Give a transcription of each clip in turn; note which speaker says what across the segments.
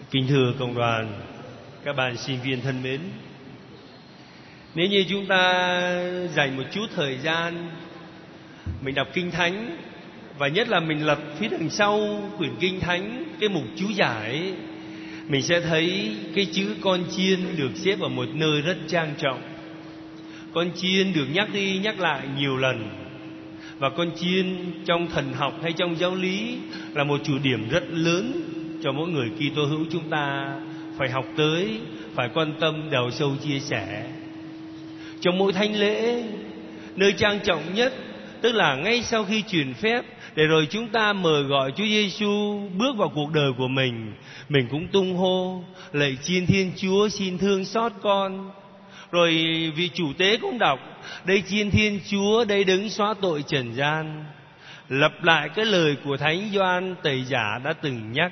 Speaker 1: Kính thưa cộng đoàn, các bạn sinh viên thân mến, nếu như chúng ta dành một chút thời gian mình đọc Kinh Thánh, và nhất là mình lật phía đằng sau quyển Kinh Thánh, cái mục chú giải, mình sẽ thấy cái chữ con chiên được xếp ở một nơi rất trang trọng. Con chiên được nhắc đi nhắc lại nhiều lần. Và con chiên trong thần học hay trong giáo lý là một chủ điểm rất lớn cho mỗi người Kitô hữu chúng ta phải học tới, phải quan tâm, đào sâu, chia sẻ. Trong mỗi thánh lễ, nơi trang trọng nhất, tức là ngay sau khi truyền phép, để rồi chúng ta mời gọi Chúa Giêsu bước vào cuộc đời của mình cũng tung hô: lạy chiên Thiên Chúa, xin thương xót con. Rồi vị chủ tế cũng đọc: đây chiên Thiên Chúa, đây đấng xóa tội trần gian. Lặp lại cái lời của Thánh Gioan Tẩy Giả đã từng nhắc.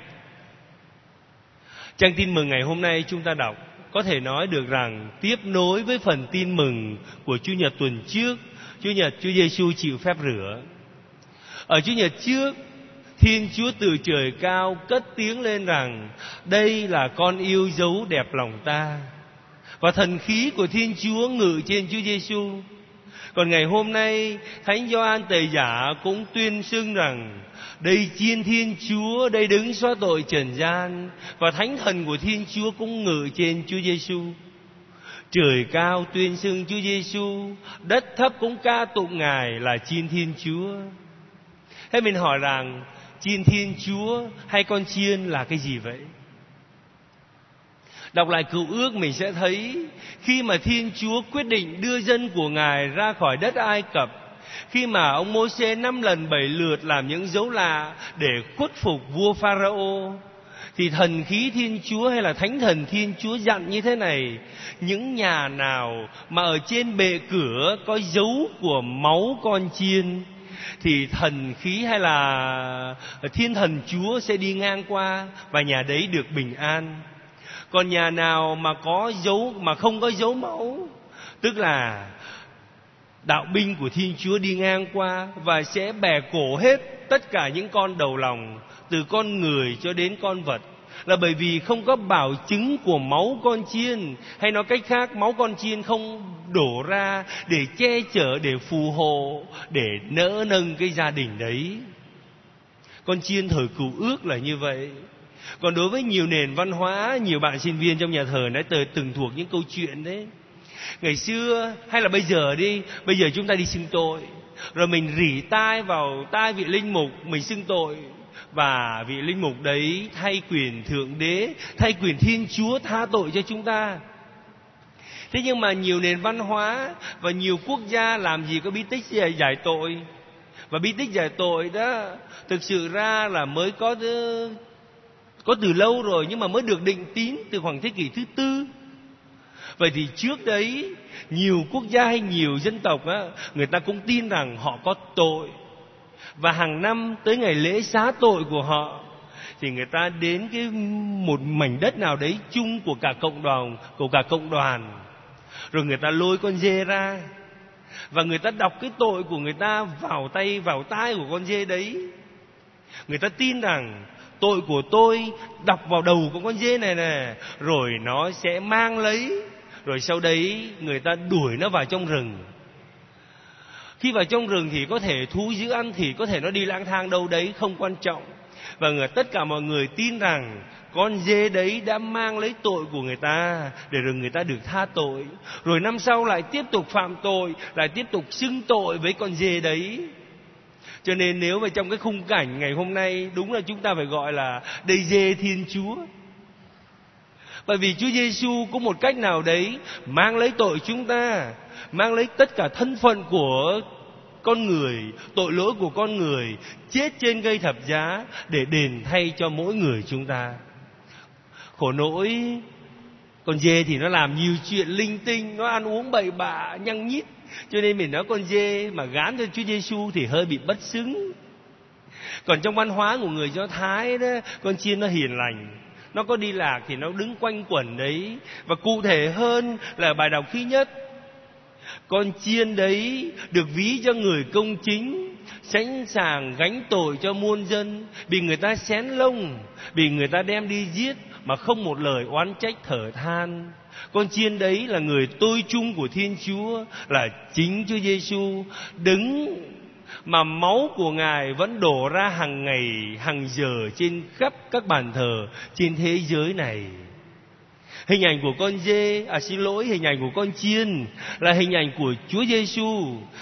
Speaker 1: Trang tin mừng ngày hôm nay chúng ta đọc, có thể nói được rằng tiếp nối với phần tin mừng của Chủ nhật tuần trước, Chủ nhật Chúa Giêsu chịu phép rửa. Ở Chủ nhật trước, Thiên Chúa từ trời cao cất tiếng lên rằng: đây là con yêu dấu đẹp lòng ta. Và thần khí của Thiên Chúa ngự trên Chúa Giêsu. Còn ngày hôm nay, Thánh Gioan Tẩy Giả cũng tuyên xưng rằng: đây chiên Thiên Chúa, đây đấng xóa tội trần gian. Và Thánh thần của Thiên Chúa cũng ngự trên Chúa Giêsu. Trời cao tuyên xưng Chúa Giêsu, đất thấp cũng ca tụng Ngài là chiên Thiên Chúa. Thế mình hỏi rằng chiên Thiên Chúa hay con chiên là cái gì vậy? Đọc lại Cựu Ước mình sẽ thấy khi mà Thiên Chúa quyết định đưa dân của Ngài ra khỏi đất Ai Cập, khi mà ông Mô-sê 5 lần 7 lượt làm những dấu lạ để khuất phục vua Pharaoh, thì thần khí Thiên Chúa hay là Thánh thần Thiên Chúa dặn như thế này: những nhà nào mà ở trên bệ cửa có dấu của máu con chiên thì thần khí hay là Thiên thần Chúa sẽ đi ngang qua và nhà đấy được bình an. Còn nhà nào mà có dấu mà không có dấu máu, tức là đạo binh của Thiên Chúa đi ngang qua và sẽ bẻ cổ hết tất cả những con đầu lòng, từ con người cho đến con vật, là bởi vì không có bảo chứng của máu con chiên, hay nói cách khác, máu con chiên không đổ ra để che chở, để phù hộ, để nỡ nâng cái gia đình đấy. Con chiên thời Cựu Ước là như vậy. Còn đối với nhiều nền văn hóa, nhiều bạn sinh viên trong nhà thờ đã từng thuộc những câu chuyện đấy. Ngày xưa hay là bây giờ đi, bây giờ chúng ta đi xưng tội, rồi mình rỉ tai vào tai vị linh mục, mình xưng tội, và vị linh mục đấy thay quyền Thượng Đế, thay quyền Thiên Chúa tha tội cho chúng ta. Thế nhưng mà nhiều nền văn hóa và nhiều quốc gia làm gì có bí tích giải tội. Và bí tích giải tội đó thực sự ra là mới có từ lâu rồi, nhưng mà mới được định tín từ khoảng thế kỷ thứ 4. Vậy thì trước đấy, nhiều quốc gia hay nhiều dân tộc á, người ta cũng tin rằng họ có tội. Và hàng năm tới ngày lễ xá tội của họ, thì người ta đến một mảnh đất nào đấy chung của cả cộng đoàn, rồi người ta lôi con dê ra, và người ta đọc cái tội của người ta vào tai của con dê đấy. Người ta tin rằng tội của tôi đọc vào đầu của con dê này nè, rồi nó sẽ mang lấy. Rồi sau đấy người ta đuổi nó vào trong rừng. Khi vào trong rừng thì có thể thú dữ ăn thịt, có thể nó đi lang thang đâu đấy, không quan trọng. Và tất cả mọi người tin rằng con dê đấy đã mang lấy tội của người ta, để rồi người ta được tha tội. Rồi năm sau lại tiếp tục phạm tội, lại tiếp tục xưng tội với con dê đấy. Cho nên nếu mà trong cái khung cảnh ngày hôm nay, đúng là chúng ta phải gọi là đây dê Thiên Chúa. Bởi vì Chúa Giêsu có một cách nào đấy mang lấy tội chúng ta, mang lấy tất cả thân phận của con người, tội lỗi của con người, chết trên cây thập giá để đền thay cho mỗi người chúng ta. Khổ nỗi con dê thì nó làm nhiều chuyện linh tinh, nó ăn uống bậy bạ, nhăng nhít, cho nên mình nói con dê mà gán cho Chúa Giêsu thì hơi bị bất xứng. Còn trong văn hóa của người Do Thái đó, con chiên nó hiền lành, nó có đi lạc thì nó đứng quanh quẩn đấy. Và cụ thể hơn là bài đọc thứ nhất, con chiên đấy được ví cho người công chính, sẵn sàng gánh tội cho muôn dân, bị người ta xén lông, bị người ta đem đi giết, mà không một lời oán trách thở than. Con chiên đấy là người tôi chung của Thiên Chúa, là chính Chúa Giêsu, đứng mà máu của Ngài vẫn đổ ra hàng ngày, hàng giờ trên khắp các bàn thờ trên thế giới này. Hình ảnh của con hình ảnh của con chiên là hình ảnh của Chúa Giêsu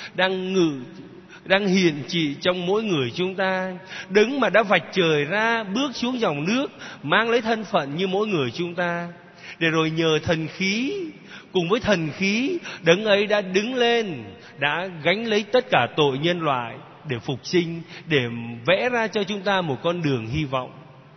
Speaker 1: đang hiện trị trong mỗi người chúng ta, đứng mà đã vạch trời ra, bước xuống dòng nước, mang lấy thân phận như mỗi người chúng ta, để rồi nhờ thần khí, cùng với thần khí, đấng ấy đã đứng lên, đã gánh lấy tất cả tội nhân loại để phục sinh, để vẽ ra cho chúng ta một con đường hy vọng.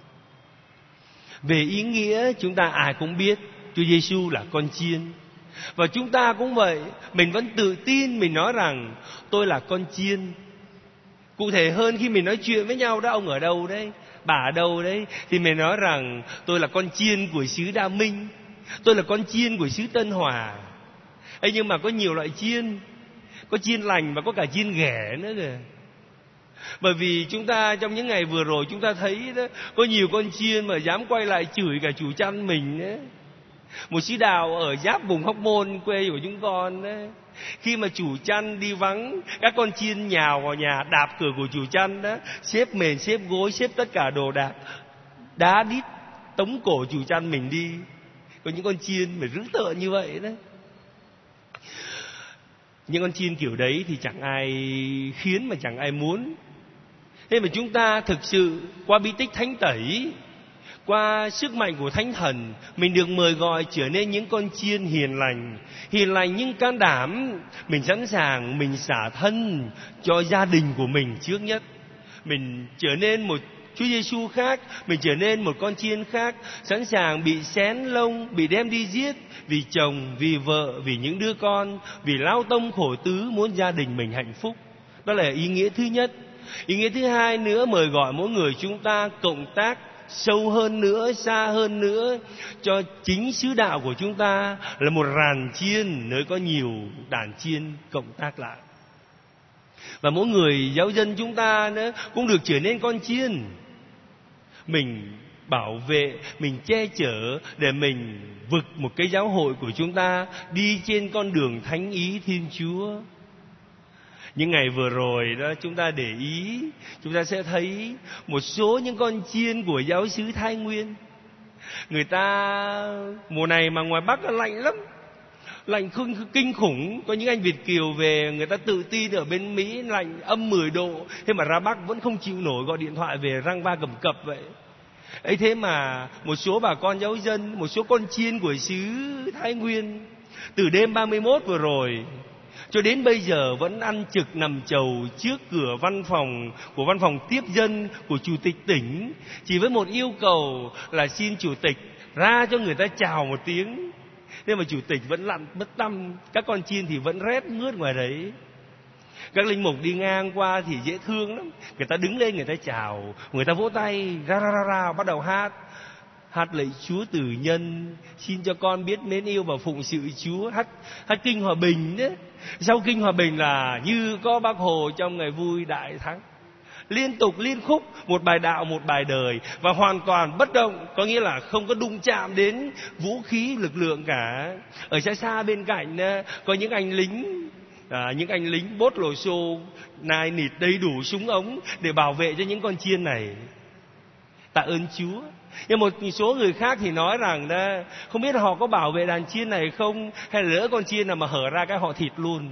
Speaker 1: Về ý nghĩa, chúng ta ai cũng biết Chúa Giêsu là con chiên. Và chúng ta cũng vậy, mình vẫn tự tin, mình nói rằng tôi là con chiên. Cụ thể hơn, khi mình nói chuyện với nhau đó, ông ở đâu đấy, bà ở đâu đấy, thì mình nói rằng tôi là con chiên của xứ Đa Minh, tôi là con chiên của xứ Tân Hòa. Ấy, nhưng mà có nhiều loại chiên, có chiên lành và có cả chiên ghẻ nữa kìa. Bởi vì chúng ta trong những ngày vừa rồi chúng ta thấy đó, có nhiều con chiên mà dám quay lại chửi cả chủ chăn mình đấy. Một sĩ đào ở giáp vùng Hóc Môn, quê của chúng con đấy, khi mà chủ chăn đi vắng, các con chiên nhào vào nhà, đạp cửa của chủ chăn đó, xếp mền, xếp gối, xếp tất cả đồ đạc, đá đít, tống cổ chủ chăn mình đi. Có những con chiên mà dữ tợn như vậy đấy. Những con chiên kiểu đấy thì chẳng ai khiến mà chẳng ai muốn. Thế mà chúng ta thực sự qua bí tích thánh tẩy, qua sức mạnh của Thánh Thần, mình được mời gọi trở nên những con chiên hiền lành nhưng can đảm. Mình sẵn sàng, mình xả thân cho gia đình của mình trước nhất. Mình trở nên một Chúa Giêsu khác, mình trở nên một con chiên khác, sẵn sàng bị xén lông, bị đem đi giết vì chồng, vì vợ, vì những đứa con, vì lao tâm khổ tứ muốn gia đình mình hạnh phúc. Đó là ý nghĩa thứ nhất. Ý nghĩa thứ hai nữa, mời gọi mỗi người chúng ta cộng tác sâu hơn nữa, xa hơn nữa, cho chính sứ đạo của chúng ta là một ràn chiên nơi có nhiều đàn chiên cộng tác lại. Và mỗi người giáo dân chúng ta nữa cũng được trở nên con chiên. Mình bảo vệ, mình che chở để mình vực một cái giáo hội của chúng ta đi trên con đường thánh ý Thiên Chúa. Những ngày vừa rồi đó, chúng ta để ý, chúng ta sẽ thấy một số những con chiên của giáo xứ Thái Nguyên. Người ta mùa này mà ngoài Bắc lạnh lắm, lạnh kinh khủng. Có những anh Việt kiều về, người ta tự tin ở bên Mỹ lạnh âm 10 độ, thế mà ra Bắc vẫn không chịu nổi, gọi điện thoại về răng va cầm cập vậy. Ấy thế mà một số bà con giáo dân, một số con chiên của xứ Thái Nguyên, từ đêm 31 vừa rồi cho đến bây giờ vẫn ăn trực nằm chầu trước cửa văn phòng tiếp dân của chủ tịch tỉnh, chỉ với một yêu cầu là xin chủ tịch ra cho người ta chào một tiếng. Nhưng mà chủ tịch vẫn lặn bất tăm, các con chiên thì vẫn rét mướt ngoài đấy. Các linh mục đi ngang qua thì dễ thương lắm, người ta đứng lên, người ta chào, người ta vỗ tay, ra bắt đầu hát lạy Chúa Tử Nhân, xin cho con biết mến yêu và phụng sự Chúa. Hát kinh hòa bình đấy. Sau kinh hòa bình là như có Bác Hồ trong ngày vui đại thắng, liên tục liên khúc, một bài đạo, một bài đời, và hoàn toàn bất động, có nghĩa là không có đụng chạm đến vũ khí lực lượng cả. Ở xa xa bên cạnh có những anh lính bốt lồi xô, nai nịt đầy đủ súng ống để bảo vệ cho những con chiên này. Tạ ơn Chúa. Nhưng một số người khác thì nói rằng không biết họ có bảo vệ đàn chiên này không, hay là lỡ con chiên nào mà hở ra cái họ thịt luôn.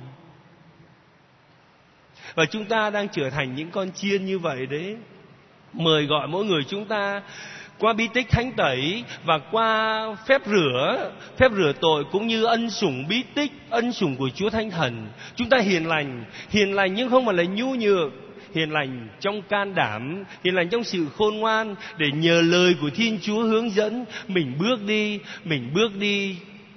Speaker 1: Và chúng ta đang trở thành những con chiên như vậy đấy. Mời gọi mỗi người chúng ta qua bí tích thánh tẩy và qua phép rửa tội, cũng như ân sủng bí tích, ân sủng của Chúa Thánh Thần. Chúng ta hiền lành nhưng không phải là nhu nhược, hiền lành trong can đảm, hiền lành trong sự khôn ngoan, để nhờ lời của Thiên Chúa hướng dẫn mình bước đi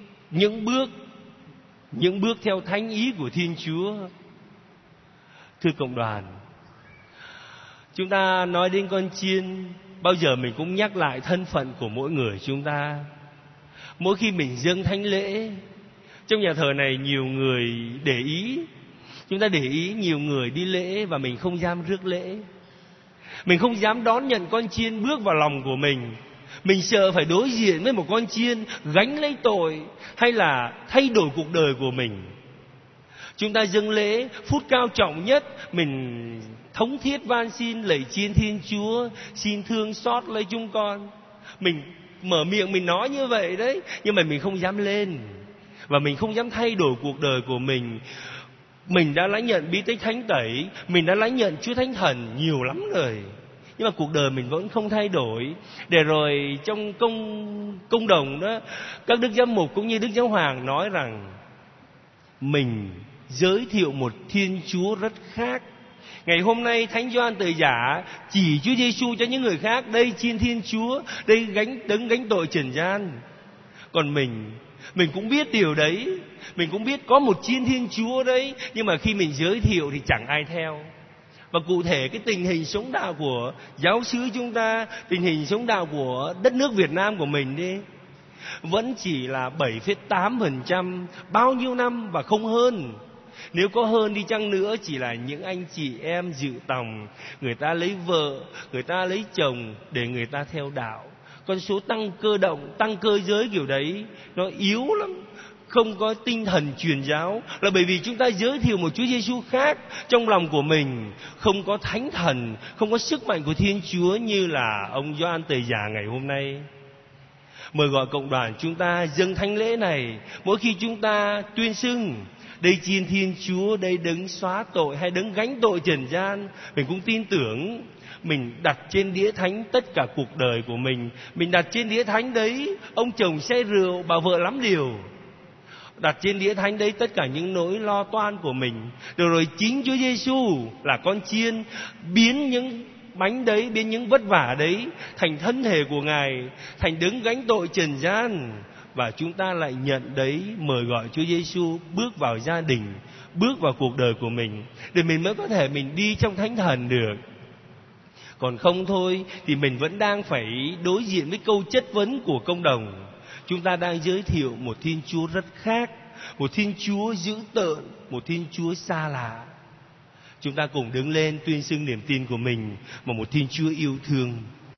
Speaker 1: những bước theo thánh ý của Thiên Chúa. Thưa cộng đoàn, chúng ta nói đến con chiên, bao giờ mình cũng nhắc lại thân phận của mỗi người chúng ta. Mỗi khi mình dâng thánh lễ, trong nhà thờ này nhiều người để ý, chúng ta để ý nhiều người đi lễ và mình không dám rước lễ. Mình không dám đón nhận con chiên bước vào lòng của mình. Mình sợ phải đối diện với một con chiên gánh lấy tội, hay là thay đổi cuộc đời của mình. Chúng ta dâng lễ phút cao trọng nhất, mình thống thiết van xin lạy Chiên Thiên Chúa, xin thương xót lấy chúng con. Mình mở miệng mình nói như vậy đấy, nhưng mà mình không dám lên, và mình không dám thay đổi cuộc đời của mình. Mình đã lãnh nhận bí tích thánh tẩy, mình đã lãnh nhận Chúa Thánh Thần nhiều lắm rồi, nhưng mà cuộc đời mình vẫn không thay đổi. Để rồi trong công đồng đó, các đức giám mục cũng như Đức Giáo Hoàng nói rằng mình giới thiệu một Thiên Chúa rất khác. Ngày hôm nay Thánh Gioan Tẩy Giả chỉ Chúa Giêsu cho những người khác: đây Chiên Thiên Chúa, đây đấng gánh tội trần gian. Còn mình cũng biết điều đấy, mình cũng biết có một Chiên Thiên Chúa đấy, nhưng mà khi mình giới thiệu thì chẳng ai theo. Và cụ thể cái tình hình sống đạo của giáo xứ chúng ta, tình hình sống đạo của đất nước Việt Nam của mình đi, vẫn chỉ là 7,8% bao nhiêu năm và không hơn. Nếu có hơn đi chăng nữa, chỉ là những anh chị em dự tòng, người ta lấy vợ, người ta lấy chồng để người ta theo đạo. Con số tăng cơ động, tăng cơ giới kiểu đấy nó yếu lắm, không có tinh thần truyền giáo, là bởi vì chúng ta giới thiệu một Chúa Giêsu khác trong lòng của mình, không có Thánh Thần, không có sức mạnh của Thiên Chúa như là ông Gioan Tẩy Giả ngày hôm nay. Mời gọi cộng đoàn chúng ta dâng thánh lễ này, mỗi khi chúng ta tuyên xưng đây Chiên Thiên Chúa, đây đấng xóa tội hay đấng gánh tội trần gian, mình cũng tin tưởng mình đặt trên đĩa thánh tất cả cuộc đời của mình. Mình đặt trên đĩa thánh đấy ông chồng say rượu, bà vợ lắm điều. Đặt trên đĩa thánh đấy tất cả những nỗi lo toan của mình. Rồi chính Chúa Giêsu là con chiên, biến những bánh đấy, biến những vất vả đấy thành thân thể của Ngài, thành đấng gánh tội trần gian. Và chúng ta lại nhận đấy, mời gọi Chúa Giêsu bước vào gia đình, bước vào cuộc đời của mình, để mình mới có thể mình đi trong Thánh Thần được. Còn không thôi thì mình vẫn đang phải đối diện với câu chất vấn của công đồng. Chúng ta đang giới thiệu một Thiên Chúa rất khác, một Thiên Chúa dữ tợn, một Thiên Chúa xa lạ. Chúng ta cùng đứng lên tuyên xưng niềm tin của mình vào một Thiên Chúa yêu thương.